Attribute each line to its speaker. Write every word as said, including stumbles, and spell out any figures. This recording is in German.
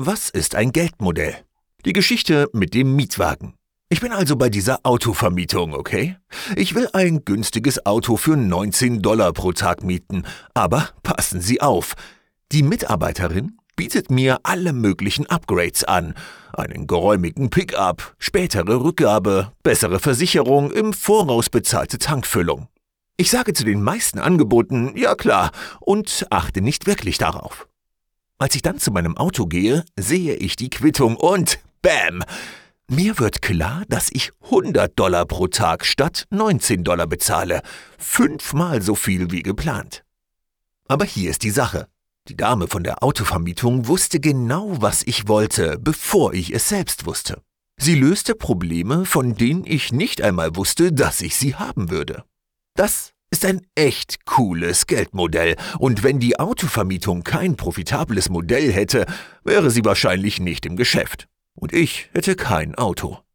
Speaker 1: Was ist ein Geldmodell? Die Geschichte mit dem Mietwagen. Ich bin also bei dieser Autovermietung, okay? Ich will ein günstiges Auto für neunzehn Dollar pro Tag mieten, aber passen Sie auf, die Mitarbeiterin bietet mir alle möglichen Upgrades an. Einen geräumigen Pickup, spätere Rückgabe, bessere Versicherung, im Voraus bezahlte Tankfüllung. Ich sage zu den meisten Angeboten, ja klar, und achte nicht wirklich darauf. Als ich dann zu meinem Auto gehe, sehe ich die Quittung und bam! Mir wird klar, dass ich hundert Dollar pro Tag statt neunzehn Dollar bezahle. Fünfmal so viel wie geplant. Aber hier ist die Sache. Die Dame von der Autovermietung wusste genau, was ich wollte, bevor ich es selbst wusste. Sie löste Probleme, von denen ich nicht einmal wusste, dass ich sie haben würde. Das ist ein echt cooles Geldmodell, und wenn die Autovermietung kein profitables Modell hätte, wäre sie wahrscheinlich nicht im Geschäft. Und ich hätte kein Auto.